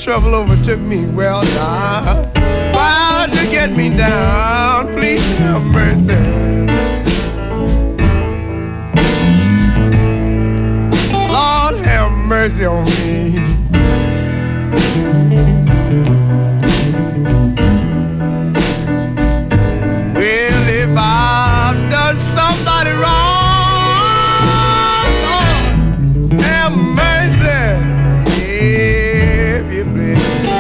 trouble overtook me. Well, now, why'd you get me down? Please have mercy. Lord, have mercy on me. Well, if I've done somebody wrong, Lord, have mercy. If you please.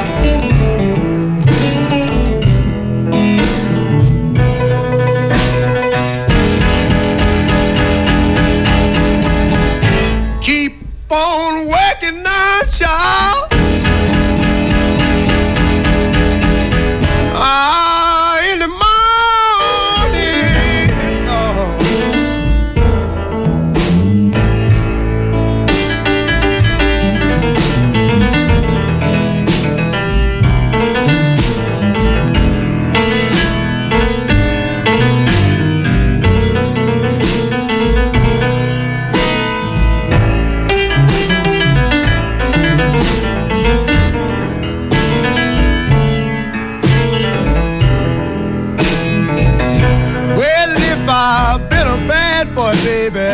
Keep on working now, child. In the morning, Lord. Well, if I've been a bad boy, baby,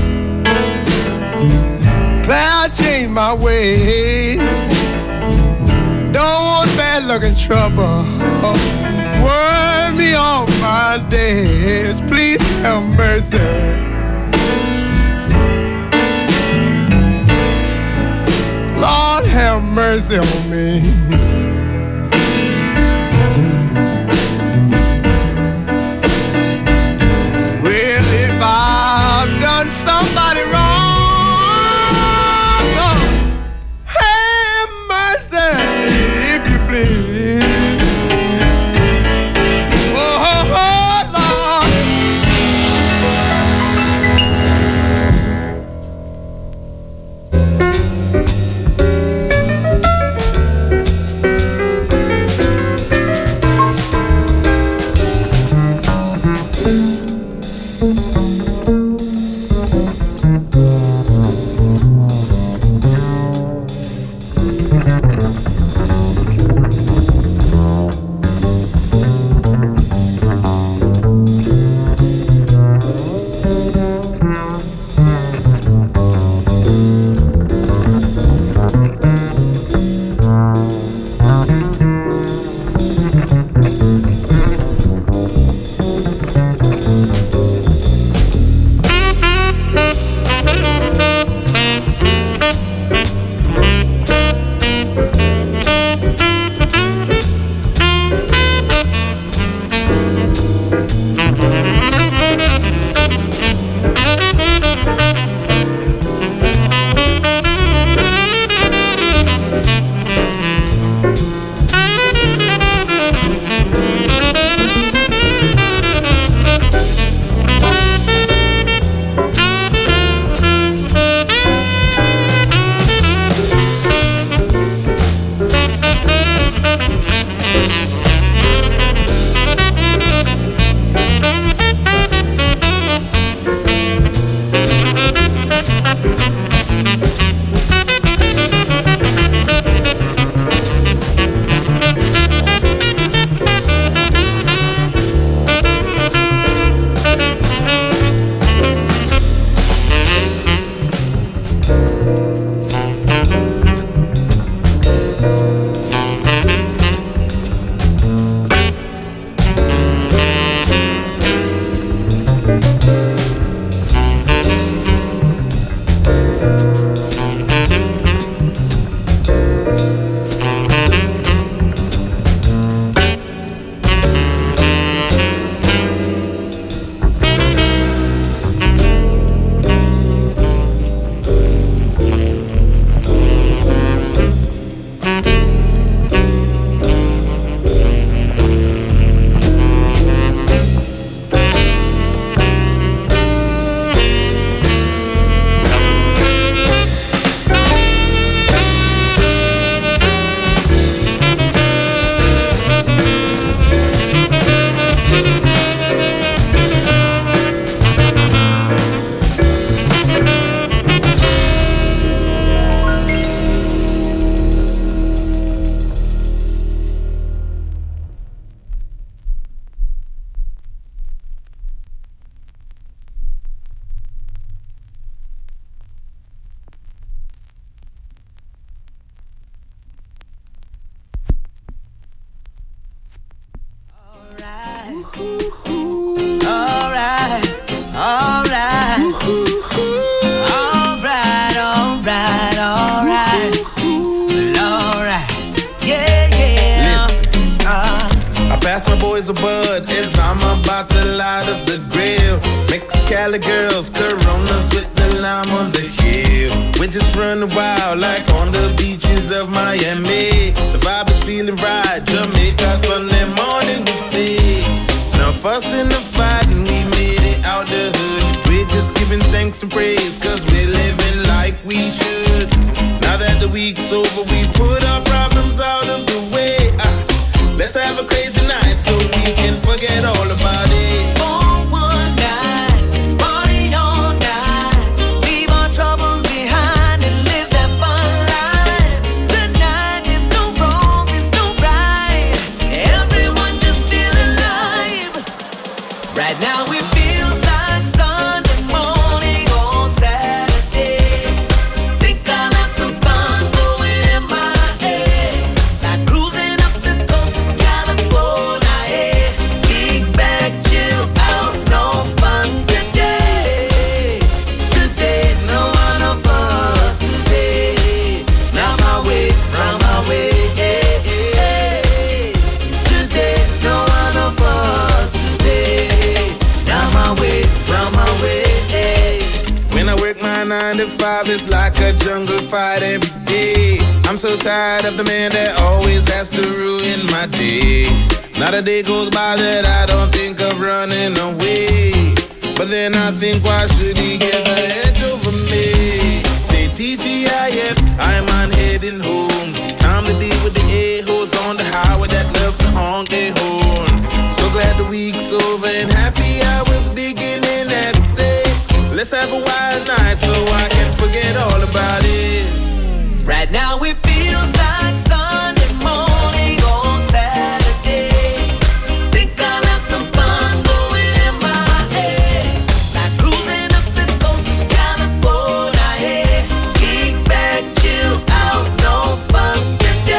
Cloud changed my ways. Don't want bad luck and trouble. Worry me all my days. Please have mercy. Lord, have mercy on me. Well, if I've done somebody wrong, Lord, have mercy, if you please. Oh, Lord. always a bud as I'm about to light up the grill. Mexicali girls, Coronas with the lime on the hill. We're just running wild like on the beaches of Miami. The vibe is feeling right, Jamaica, Sunday morning we see. No fussing or fighting, we made it out the hood. We're just giving thanks and praise, cause we're living like we should. Now that the week's over, we put our problems out of the way. Let's have a crazy night so we can forget all about it. For one night, let's party all night. Leave our troubles behind and live that fun life. Tonight there's no wrong, there's no right. Everyone just feel alive. Right now it feels like Sunday morning on Saturday. Think I'll have some fun going in my head. Like cruising up the coast of California, yeah. Kick back, chill out, no fuss today. Today, no one of us today. Now my way, round my way, yeah, yeah. Today, no one of us today. Now my way, round my way, yeah. When I work my 9 to 5, it's like a jungle fight every day. I'm so tired of the man that always has to ruin my day. Not a day goes by that I don't think of running away. But then I think, why should he get the edge over me? Say TGIF, I'm on heading home. Time to deal with the a-holes on the highway that love to honk their horn. So glad the week's over and happy hours beginning at 6. Let's have a wild night so I can forget all about it. Right now it feels like Sunday morning on Saturday. Think I'll have some fun going in my head. Like cruising up the coast of California, yeah. Kick back, chill out, no fuss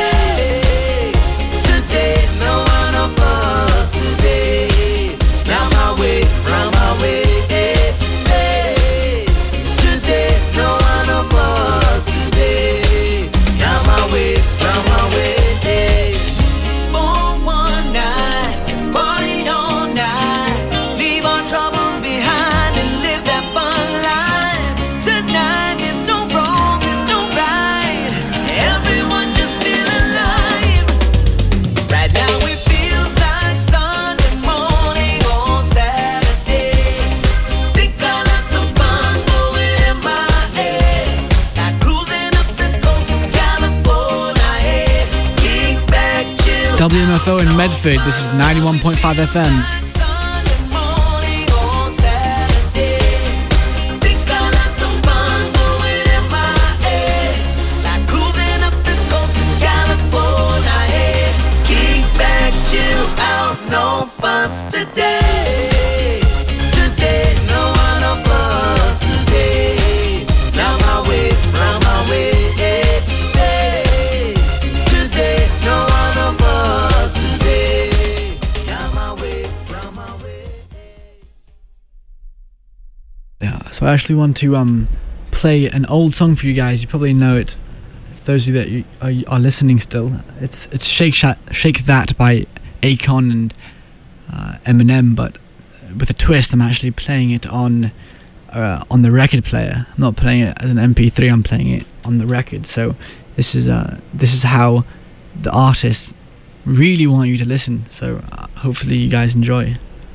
today. Today, no one of us today. Now my way, round my way, yeah, yeah. Today, no one of us today. Now my way, round my way, yeah. For one night, let's party all night. Leave our troubles behind and live that fun life. Tonight there's no wrong, there's no right. Everyone just feel alive. Right now it feels like Sunday morning on Saturday. Think I'll have some fun going in my head. Like cruising up the coast of California, yeah. Kick back, chill. WMFO in Medford, this is 91.5 FM. Sunday morning on Saturday. Think I'll have some fun going in my head. Like cruising up the coast of California, yeah. Kick back, chill out, no fuss today. Today, no one of us today. Now my way, round my way, yeah, yeah. Today, no one of us today. Now my way, round my way. Yeah, so I actually want to play an old song for you guys. You probably know it. For those of you that are listening still, it's Shake That by Akon and Eminem, but with a twist. I'm actually playing it on the record player. I'm not playing it as an MP3. I'm playing it on the record. So this is how the artists really want you to listen. So hopefully you guys enjoy.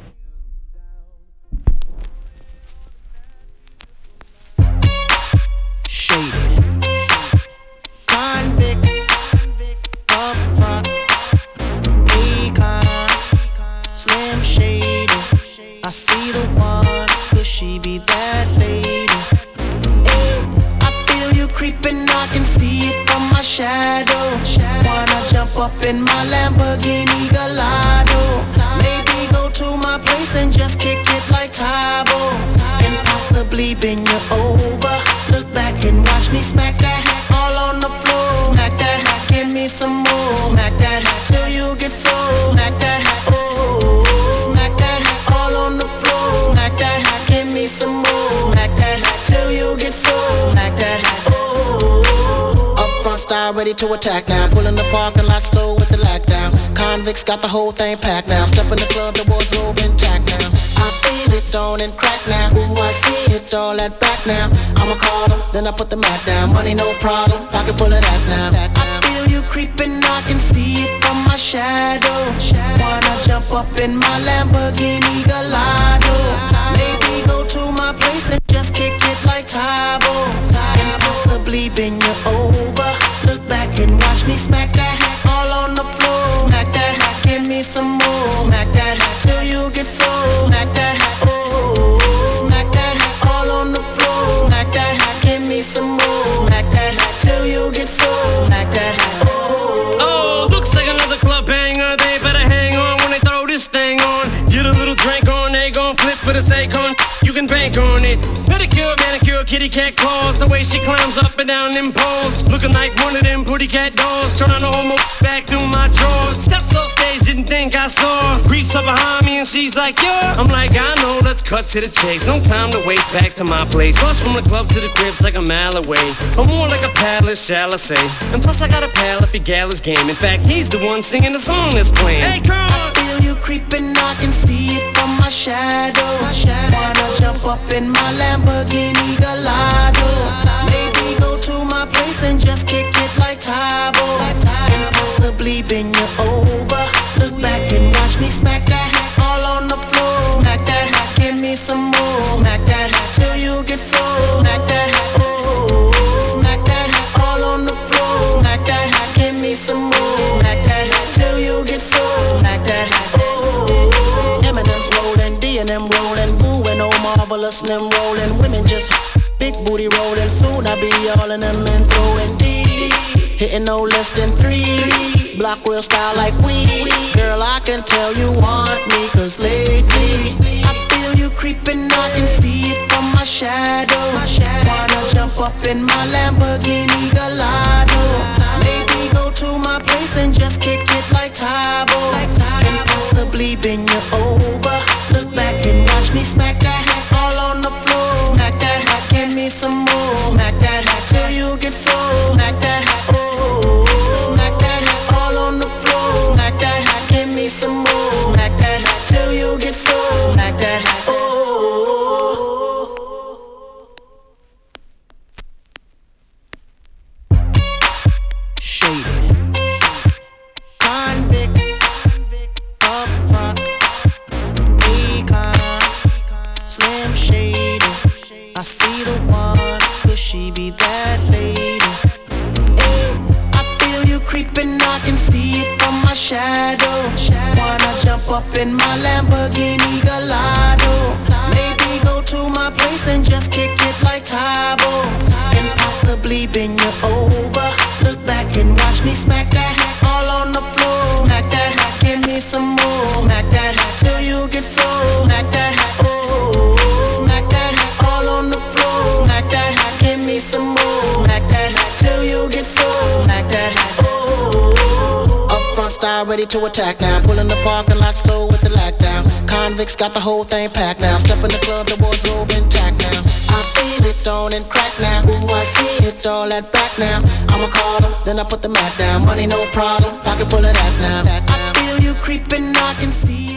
Convict, up front, Akon, Slim Shady. I see the one, could she be that lady? Hey, I feel you creeping, I can see it from my shadow. Wanna jump up in my Lamborghini Gallardo? Maybe go to my place and just kick it like Tybo, and possibly bend you over. Look back and watch me smack that all on the floor. Smack that, give me some more. Smack that till you get so. Smack that, oh. Smack that all on the floor. Smack that, give me some more. Smack that till you get so. Smack that, oh. Up front, style ready to attack now. Pulling the parking lot slow with the lockdown. Convicts got the whole thing packed now. Step in the club, the wardrobe intact now. I feel it on and crack now. Ooh, I see it's all at back now. I'ma call them, then I put the mat down. Money no problem, pocket full of that now. I feel you creeping, I can see it from my shadow. Wanna jump up in my Lamborghini Gallardo. Maybe go to my place and just kick it like Tybo. And possibly bend you over. Look back and watch me smack that hat all on the floor. Smack that hat, give me some more. Smack that hat till you get sore. Smack that hat, oh. Smack that hat all on the floor. Smack that hat, give me some more. Smack that hat till you get sore. Smack that hat, oh. Oh, looks like another club banger. They better hang on when they throw this thing on. Get a little drink on, they gon' flip for the sake on. You can bank on it. Pedicure, manicure, kitty cat claws. The way she climbs up and down them poles. Looking like one of them pretty cat dolls. Turn on the homo back through my drawers. Steps off stage, didn't think I saw. Creeps up behind me and she's like, yeah. I'm like, I know, let's cut to the chase. No time to waste, back to my place. Bus from the club to the crib's like a mile away. Or more like a palace, shall I say. And plus I got a pal if he gal his game. In fact, he's the one singing the song that's playing. Hey, girl! I feel you creeping, I can see it from my shadow. Wanna jump up in my Lamborghini Gallardo. Maybe go to my place and just kick it like Tybo. And possibly bend you over. Look back and watch me smack that hat all on the floor. Smack that hat, give me some more. Smack that hat till you get sore. Smack that hat, oh. Smack that hat all on the floor. Smack that hat, give me some more. Smack that hat till you get sore. Smack that hat, oh. Eminem's rolling, D and M rolling, Boo and oh marvelous and them rolling. Women just big booty rolling. Soon I be all in them and throwing D. Hitting no less than 3. Block real style like we. Girl, I can tell you want me, cause lately I feel you creeping, I can see it from my shadow. Wanna jump up in my Lamborghini Gallardo. Maybe go to my place and just kick it like Tybo. And possibly bend you over. Look back and watch me smack that hat all on the floor. Smack that hat, give me some more. Smack that hat till you get sore. Smack that hat, oh. Smack that hat all on the floor. Smack that hat, give me some more. Smack that hat till you get sore. Smack that hat, oh. Shady. Convict. Up front. Econ. Slim Shady. I see the one. Could she be that lady? Hey, I feel you creeping, I can see it from my shadow. Wanna jump up in my Lamborghini Gallardo. Maybe go to my place and just kick it like Tybo. And possibly bend you over. Look back and watch me smack that hat all on the floor. Smack that hat, give me some more. Smack that hat till you get sore. Smack that hat, oh. Smack that hat all on the floor. Smack that hat, give me some more. Smack that hat till you get sore. Smack that hat, oh. Up front style ready to attack now. Pulling the parking lot slow with the lockdown. Convicts got the whole thing packed now. Step in the club, the wardrobe intact now. I feel it on and crack now. Ooh, I see it's all at back now. I'ma call them, then I put the mat down. Money no problem, pocket full of that now. I feel you creeping, I can see it.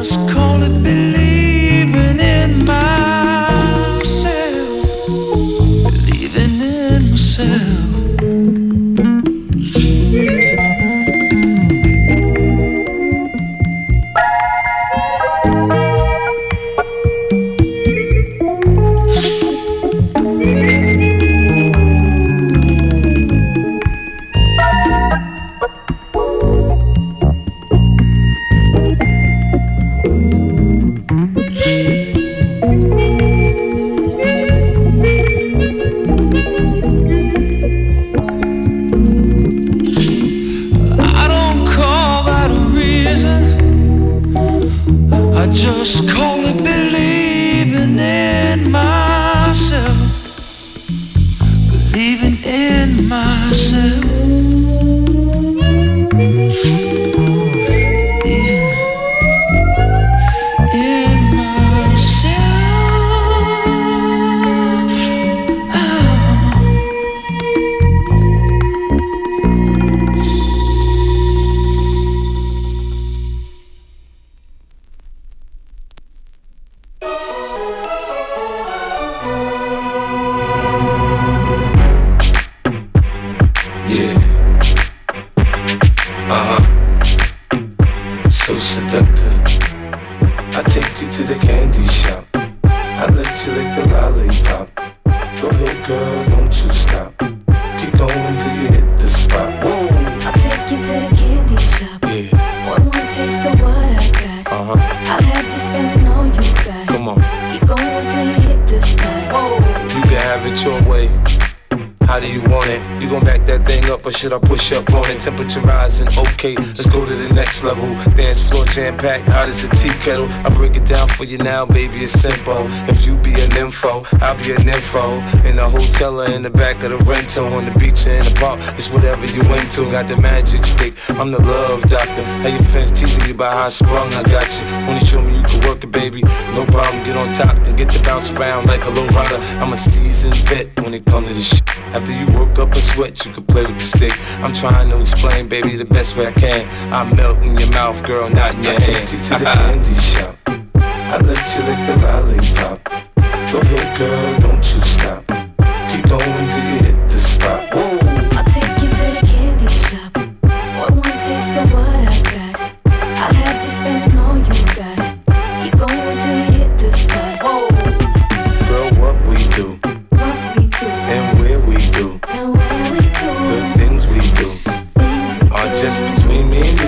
just call it believing in myself. Believing in myself. Just call it believing in myself. Believing in myself. Should I push up on it? Temperature rising, okay, let's go to the next level. Dance floor jam-packed, hot as a tea kettle. I break it down for you now, baby, it's simple. If you be an info, I'll be an info. In a hotel or in the back of the rental, on the beach or in the park, it's whatever you into. Got the magic stick, I'm the love doctor. How your fans teasing you about how I sprung, I got you. When you show me you can work it, baby, no problem. Get on top, then get to bounce around like a low rider. I'm a seasoned vet when it comes to this shit. After you work up a sweat, you can play with the stick. I'm trying to explain, baby, the best way I can. I melt in your mouth, girl, not in your hand. I take you to the candy shop. I let you lick the lollipop. Go ahead, girl, don't you stop. Keep going till you hit the spot. Whoa. I'll take you to the candy shop. Want one taste of what I got. I'll have you spending all you got. Keep going till you hit the spot. Whoa. Girl, what we do, and where we do, the things we do are just between me and you,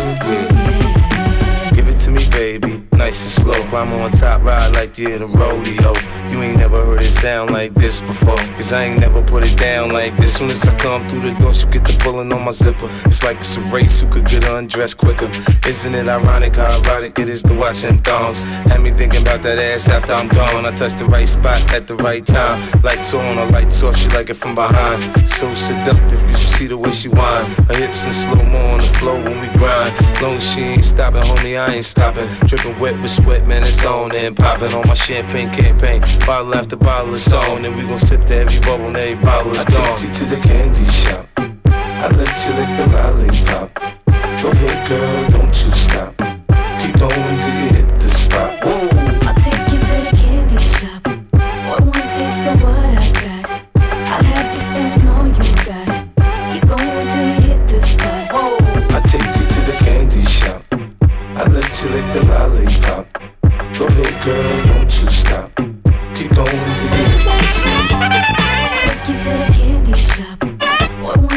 yeah. Give it to me, baby, nice and slow. Climb on top, ride like you're in a rodeo. You ain't never heard it sound like this before, cause I ain't never put it down like this. Soon as I come through the door, she get the pulling on my zipper. It's like it's a race, who could get undressed quicker. Isn't it ironic how erotic it is to watch in thongs? Had me thinking about that ass after I'm gone. I touch the right spot at the right time. Lights on or lights off, she like it from behind. So seductive, you should see the way she whine. Her hips in slow-mo on the floor when we grind. Long as she ain't stopping, homie, I ain't stopping. Dripping wet with sweat, man, it's on and popping on my champagne campaign. Bottle after bottle is on, and we gon' sip to every bubble and every bottle is gone. I take you to the candy shop. I let you lick the lollipop. Go ahead, girl, don't you stop. Keep going till you hit the spot. Whoa. I'll take you to the candy shop. Want one taste of what I got. I'll have you spending all you got. Keep going till you hit the spot. Whoa. I take you to the candy shop. I let you lick the lollipop. Go ahead, girl, don't you stop. Keep going till you hit the spot. Take you to the candy shop. Want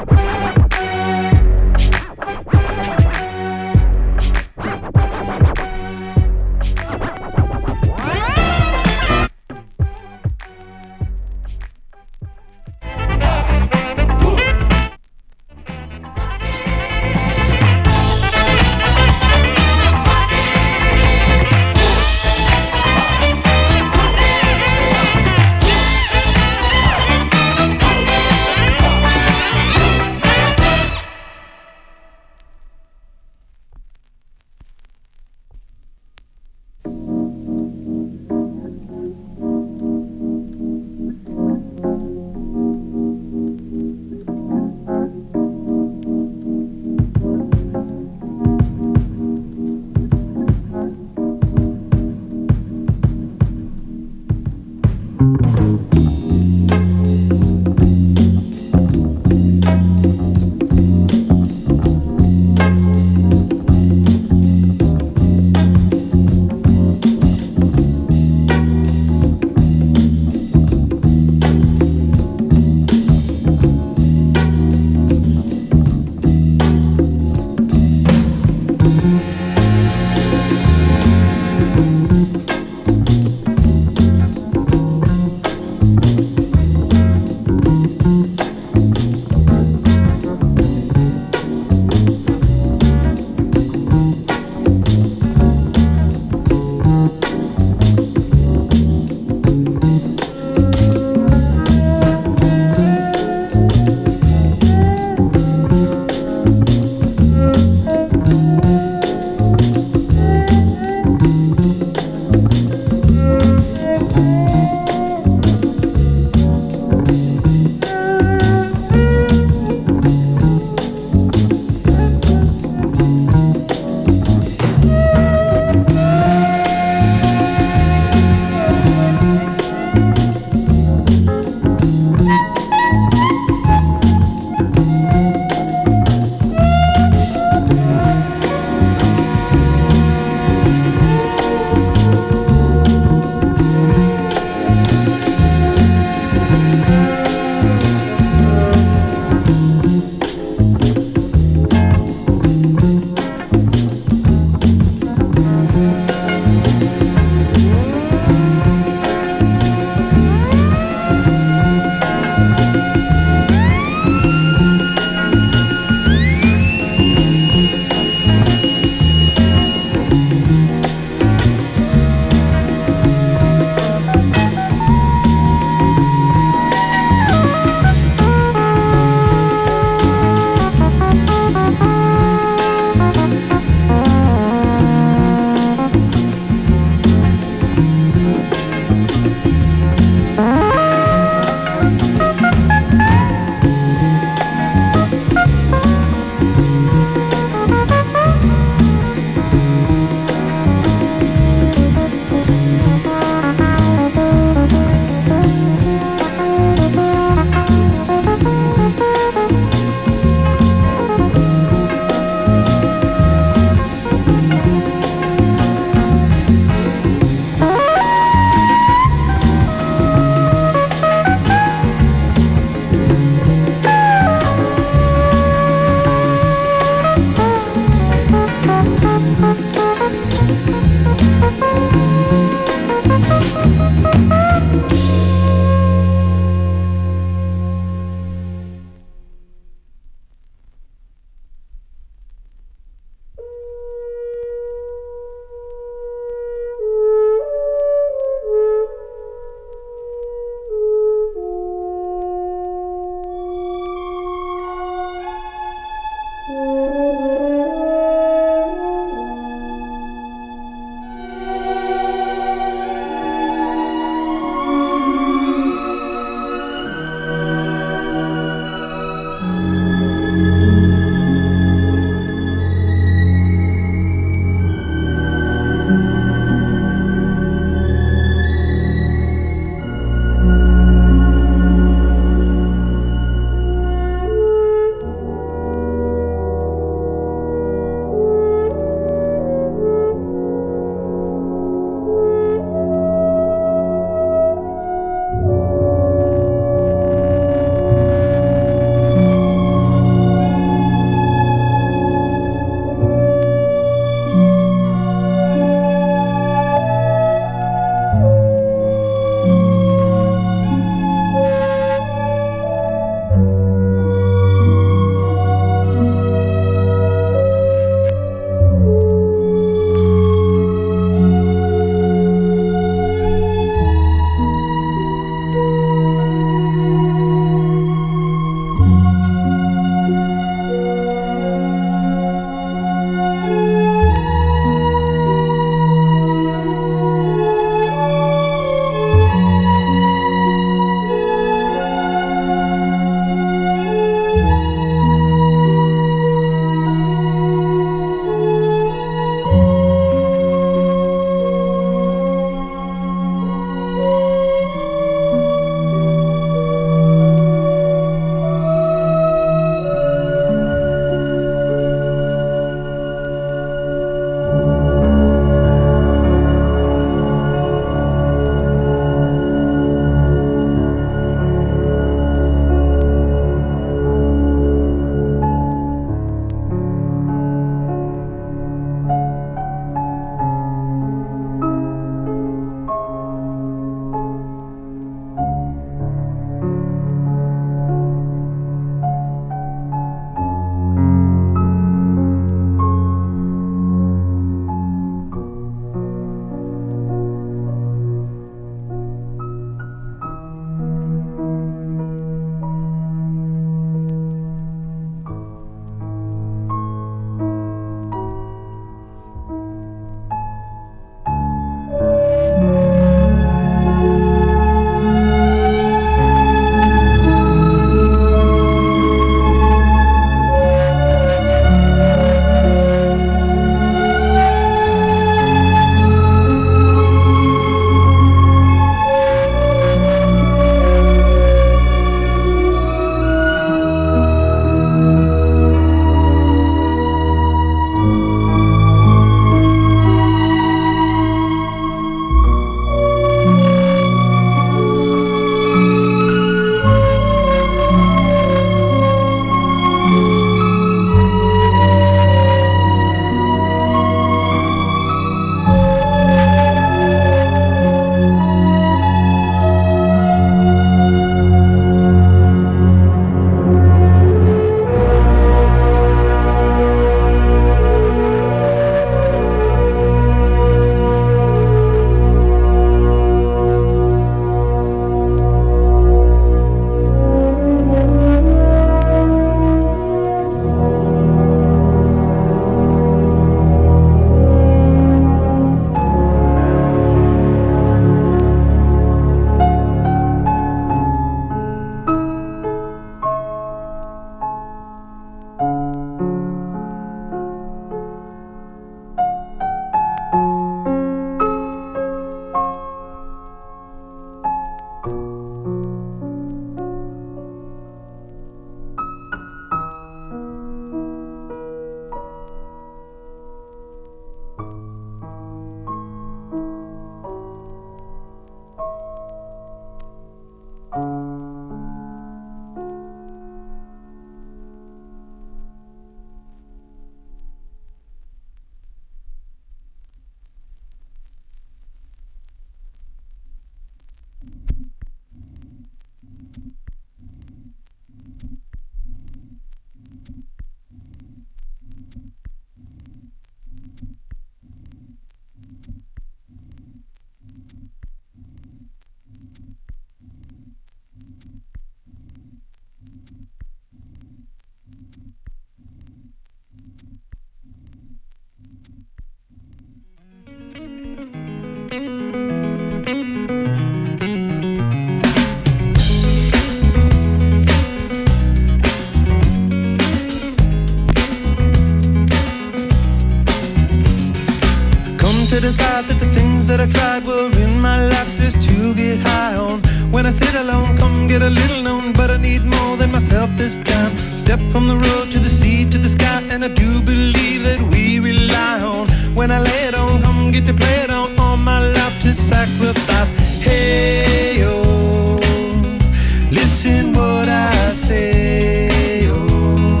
that were in my life just to get high on. When I sit alone, come get a little known, but I need more than myself this time. Step from the road to the sea to the sky, and I do believe that we rely on. When I lay it on, come get to play it on, all my life to sacrifice. Hey, oh, listen what I say, oh,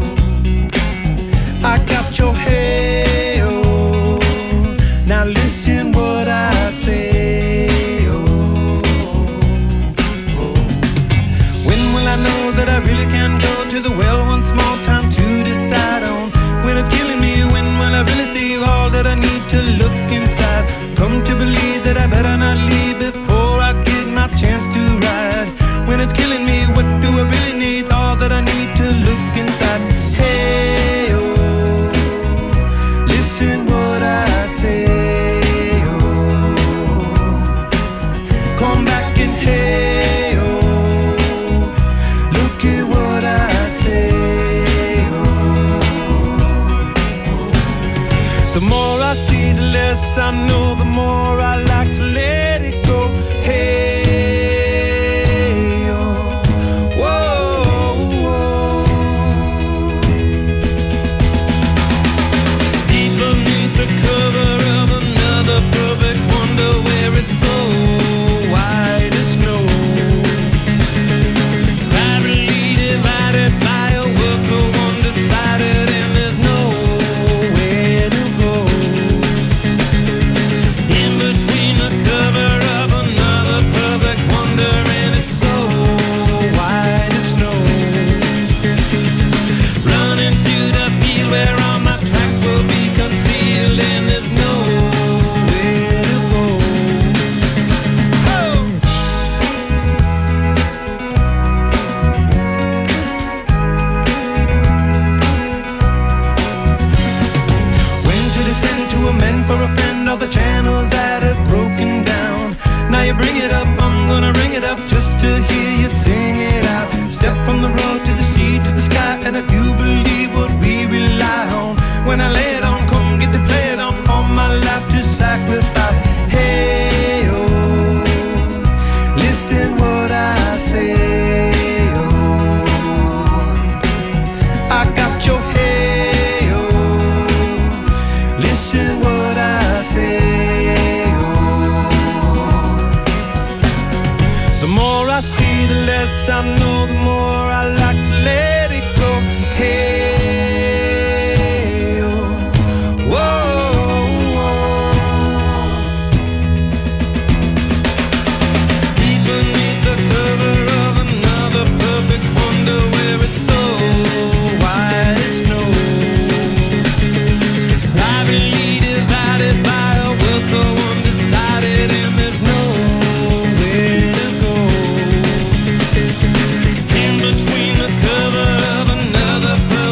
I got your hey, oh, now listen what I say, oh, oh. When will I know that I really can go to the well one small time to decide on? When it's killing me, when will I really see all that I need to look inside? Come to believe that I better not leave before I get my chance to ride. When it's killing me, what do I really need? All that I need to look inside. Hey, oh, listen what I say, oh, come back and hey, oh, look at what I say, oh. The more I see, the less I know, the more I like to let it go. Hey, oh, whoa, whoa. Deep beneath the cover of another perfect wonder, where it's so white as snow, privately divided by a world so undecided, and there's nowhere to go. In between the cover of another perfect wonder, and it's so white as snow, running through the field where all my tracks will be concealed, and there's nowhere to go. Oh! When to descend to amend for a friend all the channels that have broken down. Now you bring it up, I'm gonna ring it up just to hear you sing it out. Step from the road to the sea to the sky, and I do believe what we rely on. When I lay it on, come get to play it on, all my life to sacrifice. Hey, oh, listen what I say, oh, I got your hey, oh, listen what I say, oh. The more I see, the less I know, the more I like to let it go. Hey, oh, whoa, whoa. Deep beneath the cover of another perfect wonder, where it's so white as snow, privately divided by a world so undecided, and there's nowhere to go. In between the cover of another perfect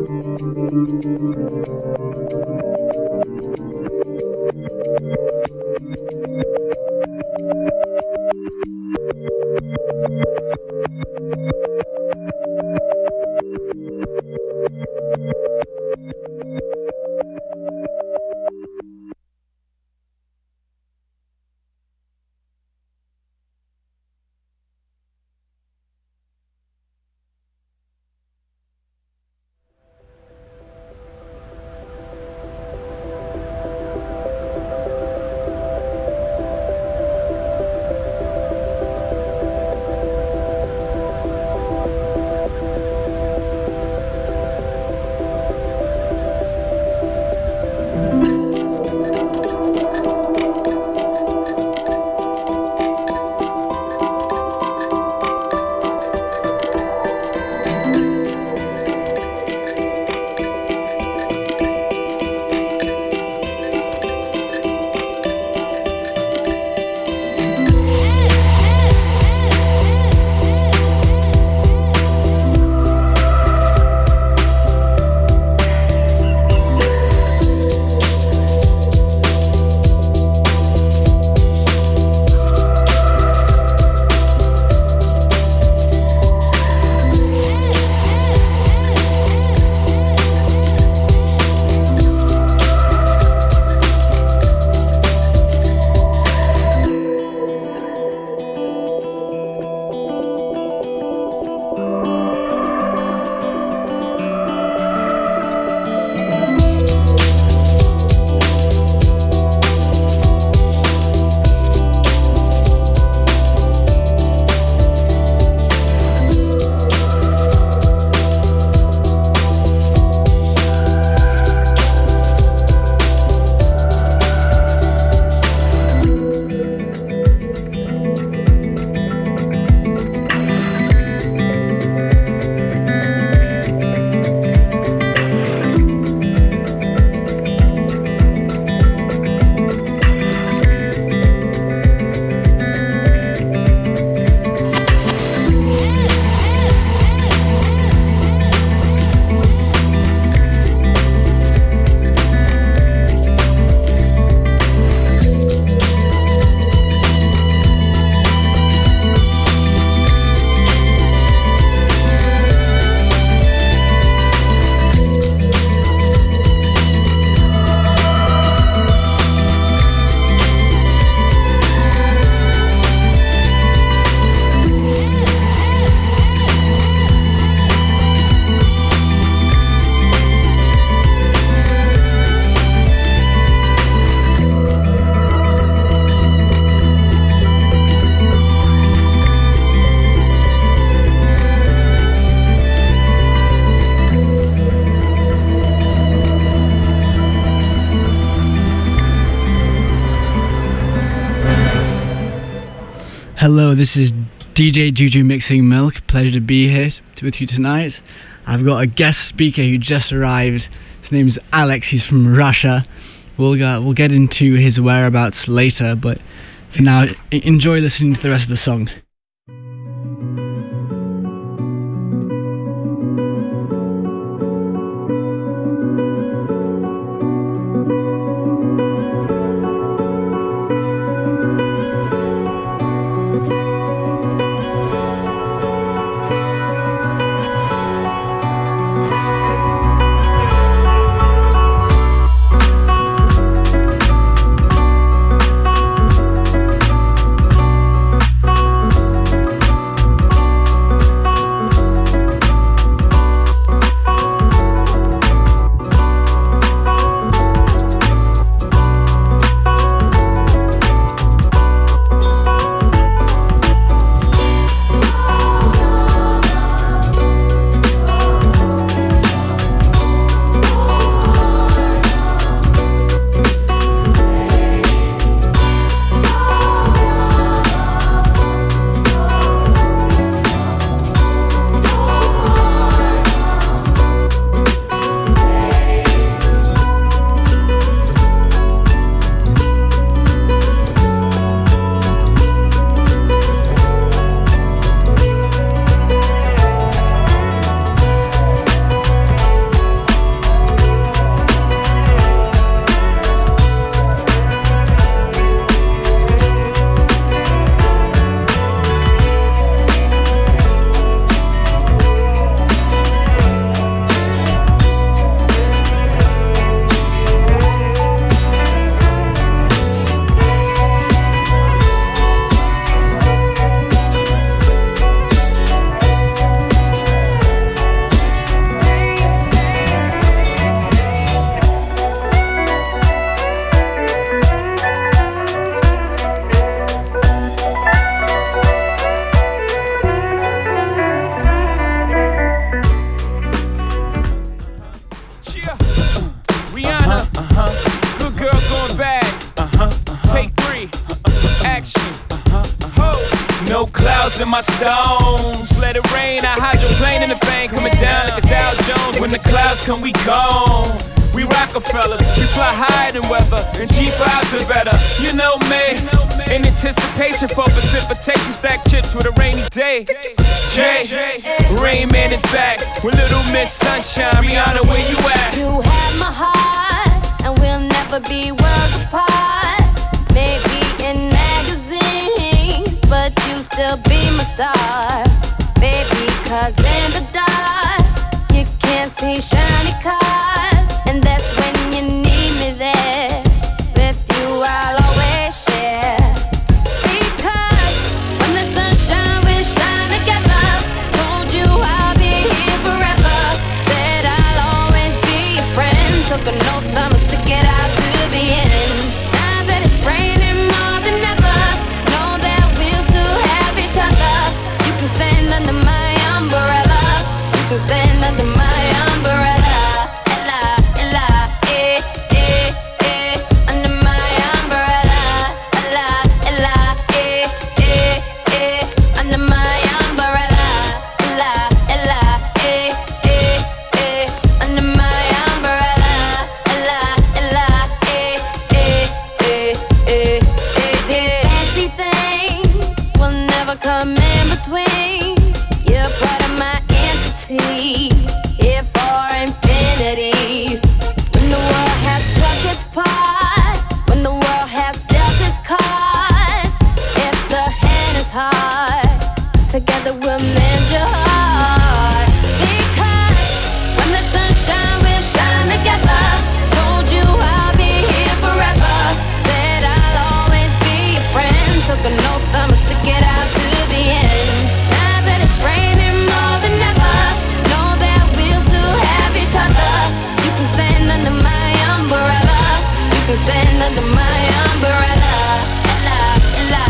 Hello, this is DJ Juju Mixing Milk. Pleasure to be here with you tonight. I've got a guest speaker who just arrived. His name's Alex. He's from Russia. We'll get into his whereabouts later, but for now, enjoy listening to the rest of the song. Rihanna, good girl going bad. Take 3, action. Ho. No clouds in my stones. Let it rain, I hydroplane in the bank, coming down like a Dow Jones. When the clouds come, we gone. We Rockefellers, we fly higher than weather, and G5s are better. You know me, in anticipation for precipitation, stack chips with a rainy day. Jay, Rain Man is back with Little Miss Sunshine. Rihanna, where you at? You have my heart, and we'll never be worlds apart. Maybe in magazines, but you still be my star. Baby, 'cause in the dark, you can't see shiny cars. And that's when you need me there. With you I'll always share. Because when the sunshine will shine together. Told you I'll be here forever. Said I'll always be your friend. Took an oath, I'ma stick it out to the end. Now that it's raining more than ever, know that we'll still have each other. You can stand under my umbrella. You can stand under my umbrella. Come in between, you're part of my entity, here for infinity. When the world has took its part, when the world has dealt its cards, if the hand is hard, together we'll mend your heart. Because when the sunshine will shine together, told you I'll be here forever. Said I'll always be your friend. Took an oath, I'ma stick it out to the end. Now that it's raining more than ever, know that we'll still have each other. You can stand under my umbrella. You can stand under my umbrella. Ella, ella,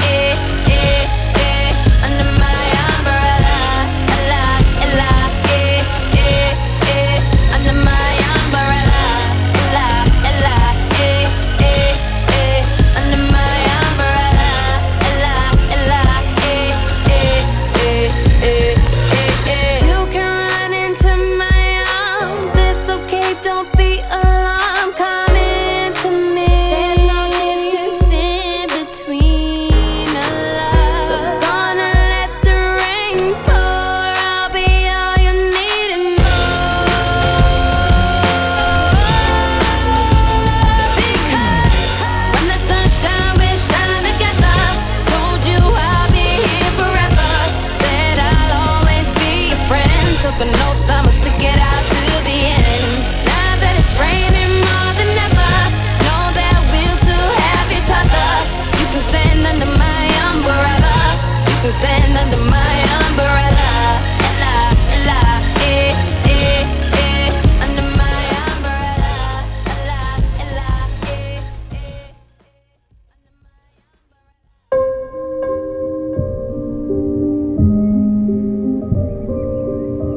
under my umbrella. Ella, ella, under my umbrella. Ella, ella, under my umbrella. Ella, ella, you can run into my arms. It's okay, don't be alarmed. Come into me. There's no distance in between us. So gonna let the rain pour. I'll be all you need and more. Because when the sunshine will shine together, told you I'll be here forever. Said I'll always be your friend. Took an oath, I'ma stick it out to the end. Now that it's raining more than ever, know that we'll still have each other. You can stand under my umbrella. You can stand under my umbrella. Ella, ella, under my umbrella. Ella, ella,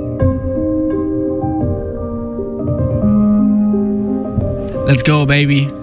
Let's go, baby.